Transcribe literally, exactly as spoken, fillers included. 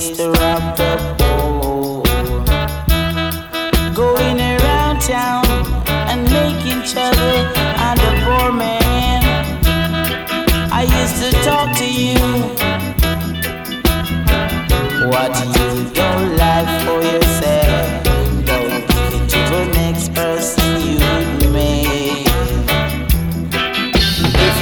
used to rob the poor, going around town and making trouble on the poor man. I used to talk to you. What